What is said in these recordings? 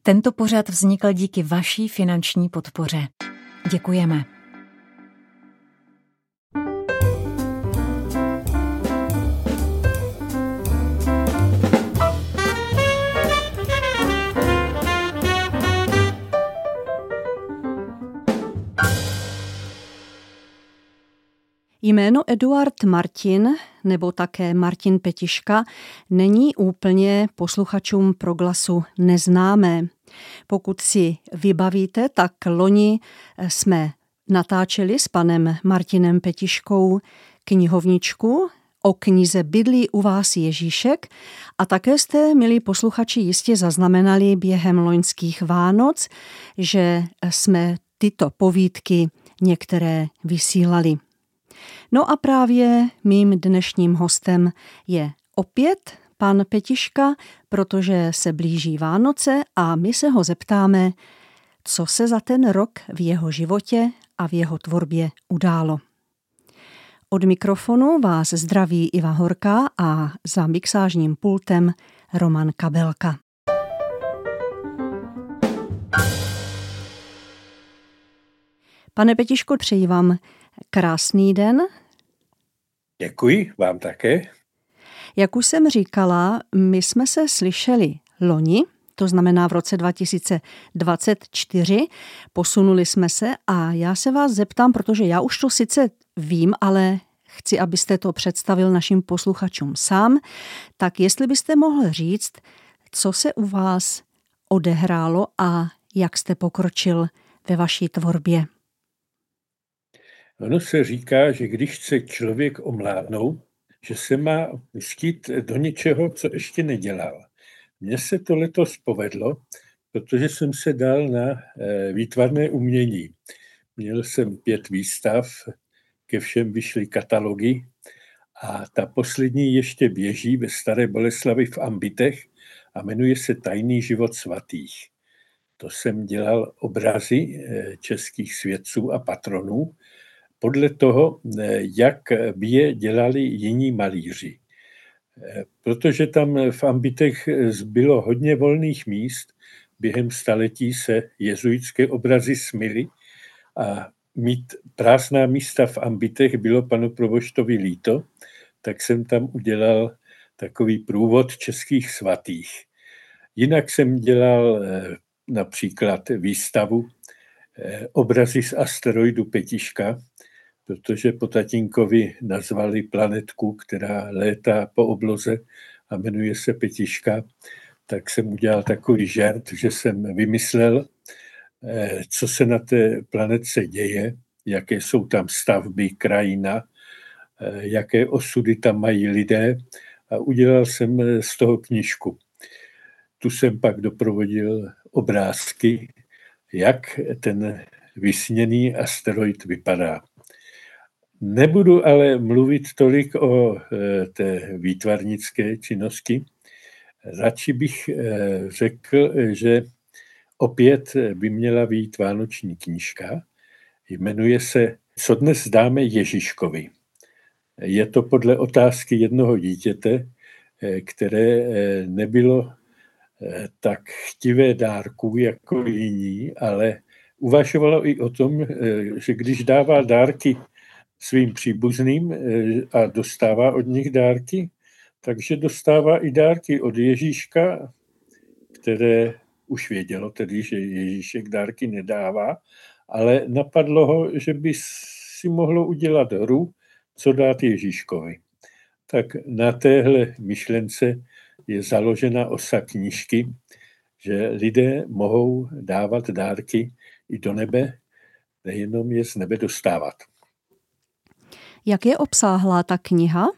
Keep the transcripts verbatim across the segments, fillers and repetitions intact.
Tento pořad vznikl díky vaší finanční podpoře. Děkujeme. Jméno Eduard Martin, nebo také Martin Petiška, není úplně posluchačům Proglasu neznámé. Pokud si vybavíte, tak loni jsme natáčeli s panem Martinem Petiškou knihovničku o knize Bydlí u vás Ježíšek a také jste, milí posluchači, jistě zaznamenali během loňských Vánoc, že jsme tyto povídky některé vysílali. No a právě mým dnešním hostem je opět pan Petiška, protože se blíží Vánoce a my se ho zeptáme, co se za ten rok v jeho životě a v jeho tvorbě událo. Od mikrofonu vás zdraví Iva Horká a za mixážním pultem Roman Kabelka. Pane Petiško, přeji vám krásný den. Děkuji, vám také. Jak už jsem říkala, my jsme se slyšeli loni, to znamená v roce dva tisíce dvacet čtyři, posunuli jsme se a já se vás zeptám, protože já už to sice vím, ale chci, abyste to představil našim posluchačům sám, tak jestli byste mohl říct, co se u vás odehrálo a jak jste pokročil ve vaší tvorbě. Ono se říká, že když chce člověk omládnout, že se má pustit do něčeho, co ještě nedělal. Mně se to letos povedlo, protože jsem se dal na výtvarné umění. Měl jsem pět výstav, ke všem vyšly katalogy a ta poslední ještě běží ve Staré Boleslavi v Ambitech a jmenuje se Tajný život svatých. To jsem dělal obrazy českých svědců a patronů, podle toho, jak by je dělali jiní malíři. Protože tam v Ambitech zbylo hodně volných míst, během staletí se jezuitské obrazy smyly a mít prázdná místa v Ambitech bylo panu proboštovi líto, tak jsem tam udělal takový průvod českých svatých. Jinak jsem dělal například výstavu Obrazy z asteroidu Petiška, protože po tatínkovi nazvali planetku, která létá po obloze a jmenuje se Petiška, tak jsem udělal takový žert, že jsem vymyslel, co se na té planetce děje, jaké jsou tam stavby, krajina, jaké osudy tam mají lidé a udělal jsem z toho knížku. Tu jsem pak doprovodil obrázky, jak ten vysněný asteroid vypadá. Nebudu ale mluvit tolik o té výtvarnické činnosti. Radši bych řekl, že opět by měla vyjít vánoční knížka. Jmenuje se Co dnes dáme Ježíškovi. Je to podle otázky jednoho dítěte, které nebylo tak chtivé dárků jako jiní, ale uvažovalo i o tom, že když dává dárky svým příbuzným a dostává od nich dárky, takže dostává i dárky od Ježíška, které už vědělo tedy, že Ježíšek dárky nedává, ale napadlo ho, že by si mohlo udělat hru, co dát Ježíškovi. Tak na téhle myšlence je založena osa knížky, že lidé mohou dávat dárky i do nebe, nejenom je z nebe dostávat. Jak je obsáhlá ta kniha?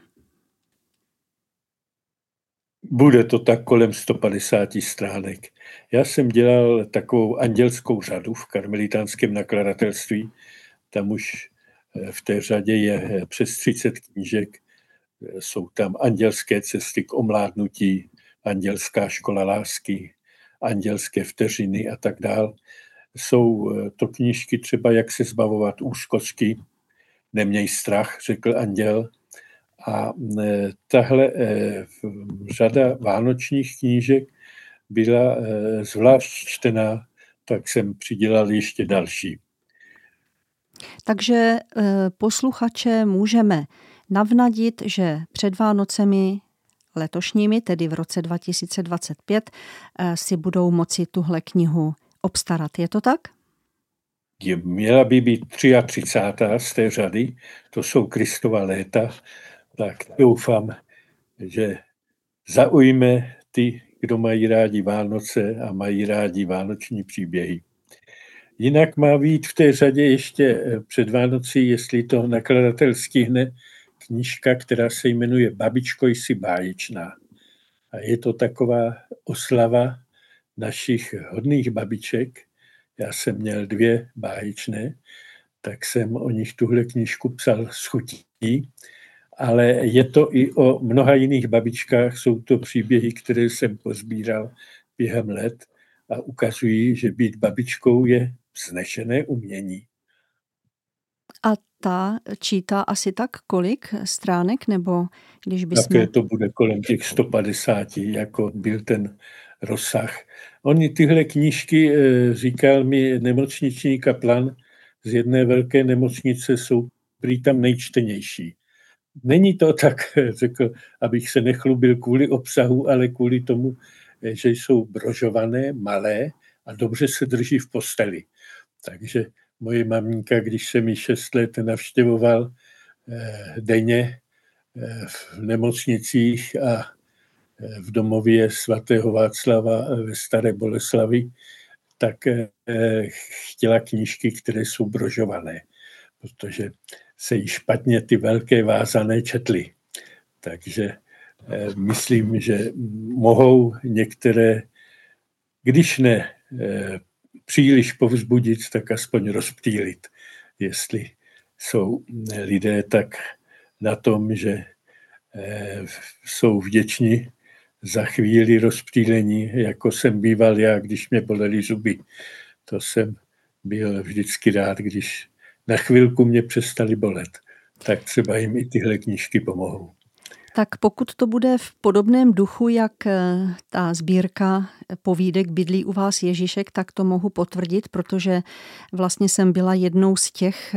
Bude to tak kolem sto padesát stránek. Já jsem dělal takovou andělskou řadu v karmelitánském nakladatelství. Tam už v té řadě je přes třicet knížek. Jsou tam andělské cesty k omládnutí, andělská škola lásky, andělské vteřiny a tak dál. Jsou to knížky třeba Jak se zbavovat úzkosti, Neměj strach, řekl anděl. A tahle řada vánočních knížek byla zvlášť čtená, tak jsem přidělal ještě další. Takže posluchače můžeme navnadit, že před Vánocemi letošními, tedy v roce dva tisíce dvacet pět, si budou moci tuhle knihu obstarat. Je to tak? Je, měla by být třicátá z té řady, to jsou Kristova léta, tak doufám, že zaujme ty, kdo mají rádi Vánoce a mají rádi vánoční příběhy. Jinak má být v té řadě ještě před Vánocí, jestli to nakladatel stihne, knížka, která se jmenuje Babičko, jsi báječná. A je to taková oslava našich hodných babiček. Já jsem měl dvě báječné, tak jsem o nich tuhle knížku psal s chutí, ale je to i o mnoha jiných babičkách, jsou to příběhy, které jsem pozbíral během let a ukazují, že být babičkou je vznešené umění. A ta čítá asi tak kolik stránek, nebo když bychom... Také to bude kolem těch sto padesát, jako byl ten rozsah. Oni tyhle knížky, říkal mi nemocniční kaplan z jedné velké nemocnice, jsou prý tam nejčtenější. Není to tak, řekl, abych se nechlubil kvůli obsahu, ale kvůli tomu, že jsou brožované, malé a dobře se drží v posteli. Takže moje maminka, když jsem ji šest let navštěvoval eh, denně eh, v nemocnicích a eh, v domově svatého Václava ve Staré Boleslavi, tak eh, chtěla knížky, které jsou brožované, protože se jí špatně ty velké vázané četly. Takže eh, myslím, že mohou některé, když ne eh, příliš povzbudit, tak aspoň rozptýlit, jestli jsou lidé tak na tom, že eh, jsou vděční za chvíli rozptýlení, jako jsem býval já, když mě bolely zuby. To jsem byl vždycky rád, když na chvilku mě přestali bolet. Tak třeba jim i tyhle knížky pomohou. Tak pokud to bude v podobném duchu, jak ta sbírka povídek Bydlí u vás Ježíšek, tak to mohu potvrdit, protože vlastně jsem byla jednou z těch,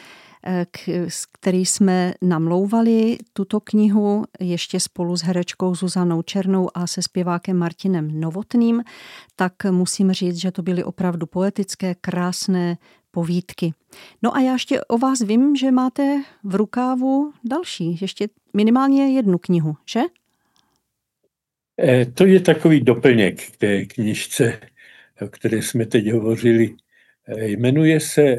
s který jsme namlouvali tuto knihu ještě spolu s herečkou Zuzanou Černou a se zpěvákem Martinem Novotným, tak musím říct, že to byly opravdu poetické, krásné povídky. No a já ještě o vás vím, že máte v rukávu další, ještě minimálně jednu knihu, že? To je takový doplněk k té knižce, o které jsme teď hovořili. Jmenuje se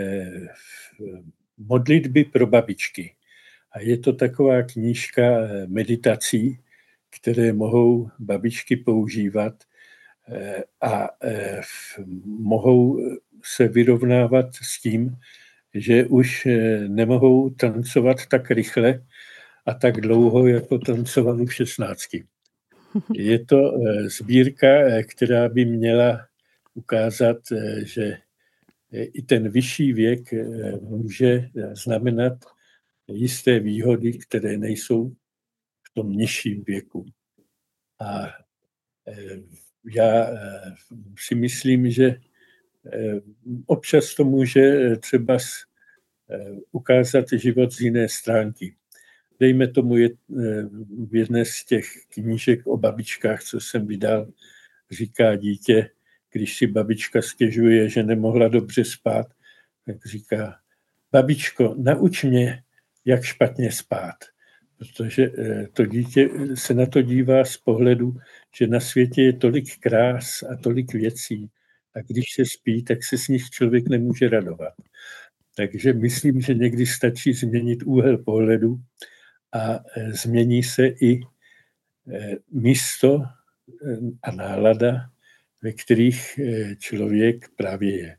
Modlitby pro babičky. A je to taková knížka meditací, které mohou babičky používat a mohou se vyrovnávat s tím, že už nemohou tancovat tak rychle a tak dlouho, jako tancovali v šestnácti. Je to sbírka, která by měla ukázat, že i ten vyšší věk může znamenat jisté výhody, které nejsou v tom nižším věku. A já si myslím, že občas to může třeba ukázat život z jiné stránky. Dejme tomu je, v jedné z těch knížek o babičkách, co jsem vydal, říká dítě, když si babička stěžuje, že nemohla dobře spát, tak říká, babičko, nauč mě, jak špatně spát. Protože to dítě se na to dívá z pohledu, že na světě je tolik krás a tolik věcí. A když se spí, tak se s nich člověk nemůže radovat. Takže myslím, že někdy stačí změnit úhel pohledu a změní se i místo a nálada, ve kterých člověk právě je.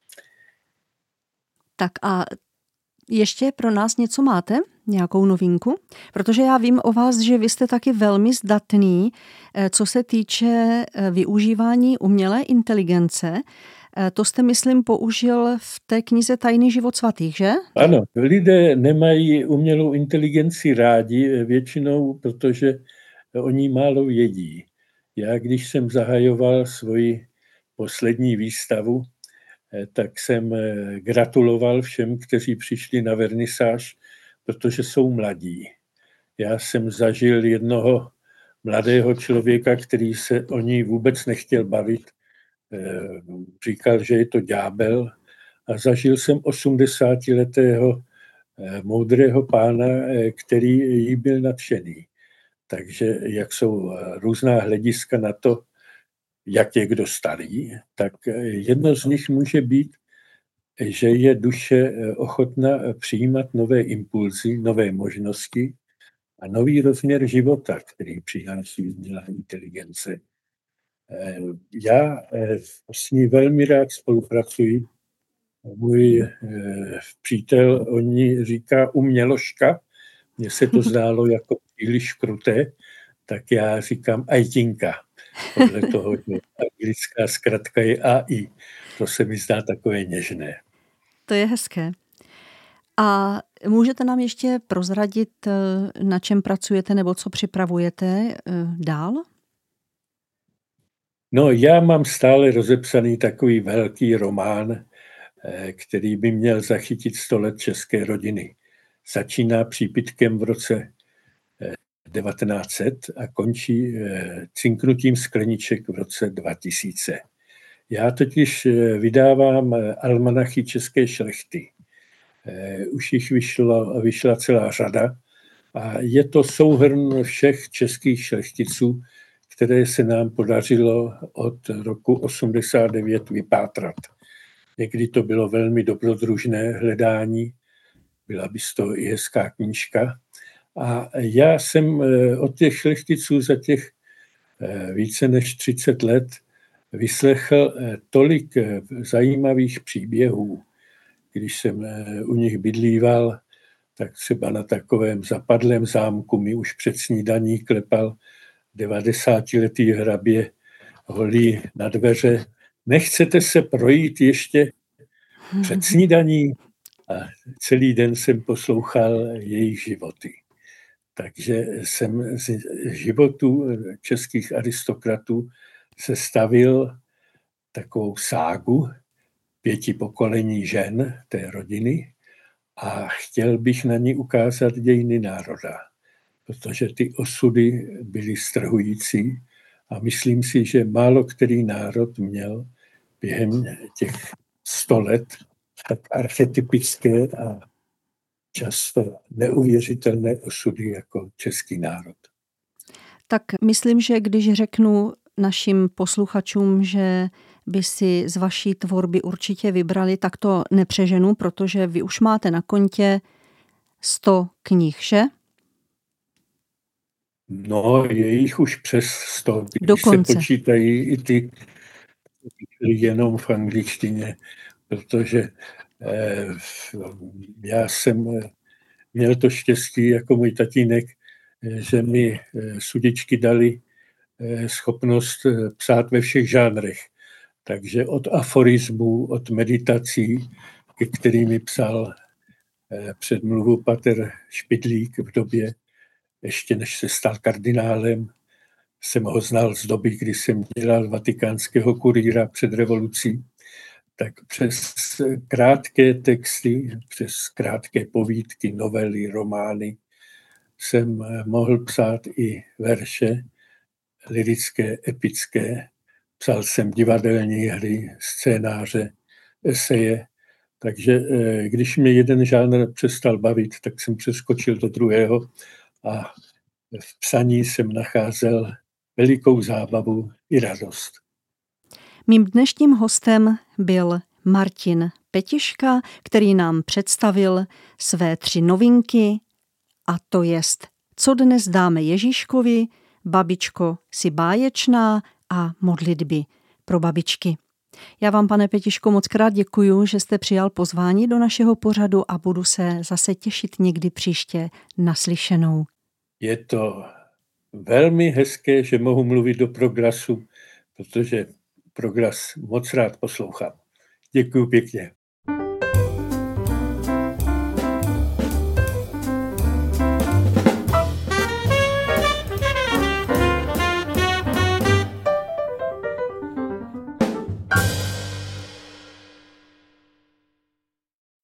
Tak a ještě pro nás něco máte? Nějakou novinku? Protože já vím o vás, že vy jste taky velmi zdatný, co se týče využívání umělé inteligence. To jste, myslím, použil v té knize Tajný život svatých, že? Ano, lidé nemají umělou inteligenci rádi většinou, protože oni málo vědí. Já, když jsem zahajoval svoji poslední výstavu, tak jsem gratuloval všem, kteří přišli na vernisáž, protože jsou mladí. Já jsem zažil jednoho mladého člověka, který se o ní vůbec nechtěl bavit. Říkal, že je to ďábel. A zažil jsem osmdesátiletého moudrého pána, který jí byl nadšený. Takže jak jsou různá hlediska na to, jak je kdo starý, tak jedno z nich může být, že je duše ochotna přijímat nové impulzy, nové možnosti a nový rozměr života, který přináší umělá inteligence. Já s ní velmi rád spolupracuji. Můj přítel o ní říká uměložka. Mně se to zdálo jako příliš kruté, tak já říkám ajtinka. Podle toho, že anglická zkratka je á í. To se mi zdá takové něžné. To je hezké. A můžete nám ještě prozradit, na čem pracujete nebo co připravujete dál? No, já mám stále rozepsaný takový velký román, který by měl zachytit sto let české rodiny. Začíná přípitkem v roce devatenáct set a končí cinknutím skleniček v roce dva tisíce. Já totiž vydávám almanachy české šlechty. Už jich vyšlo, vyšla celá řada a je to souhrn všech českých šlechticů, které se nám podařilo od roku osmdesát devět vypátrat. Někdy to bylo velmi dobrodružné hledání, byla by to i hezká knížka. A já jsem od těch šlechticů za těch více než třicet let vyslechl tolik zajímavých příběhů. Když jsem u nich bydlíval, tak třeba na takovém zapadlém zámku mi už před snídaní klepal devadesátiletý hrabě holí na dveře. Nechcete se projít ještě před snídaní? A celý den jsem poslouchal jejich životy. Takže jsem z životů českých aristokratů sestavil takovou ságu pěti pokolení žen té rodiny a chtěl bych na ní ukázat dějiny národa, protože ty osudy byly strhující a myslím si, že málo který národ měl během těch sto let tak archetypické a často neuvěřitelné osudy jako český národ. Tak myslím, že když řeknu našim posluchačům, že by si z vaší tvorby určitě vybrali, tak to nepřeženu, protože vy už máte na kontě sto knih, že? No, je jich už přes sto, když Dokonce se počítají i ty jenom v angličtině, protože eh, já jsem měl to štěstí jako můj tatínek, že mi sudičky dali schopnost psát ve všech žánrech. Takže od aforismů, od meditací, ke kterými psal předmluvu pater Špidlík v době, ještě než se stal kardinálem, jsem ho znal z doby, kdy jsem dělal vatikánského kurýra před revolucí, tak přes krátké texty, přes krátké povídky, novely, romány jsem mohl psát i verše lyrické, epické. Psal jsem divadelní hry, scénáře, eseje. Takže když mě jeden žánr přestal bavit, tak jsem přeskočil do druhého a v psaní jsem nacházel velikou zábavu i radost. Mým dnešním hostem byl Martin Petiška, který nám představil své tři novinky, a to jest Co dnes dáme Ježíškovi, Babičko si báječná a modlitby pro babičky. Já vám, pane Petiško, moc krát děkuju, že jste přijal pozvání do našeho pořadu a budu se zase těšit někdy příště naslyšenou. Je to velmi hezké, že mohu mluvit do Prograsu, protože Progras moc rád poslouchám. Děkuju pěkně.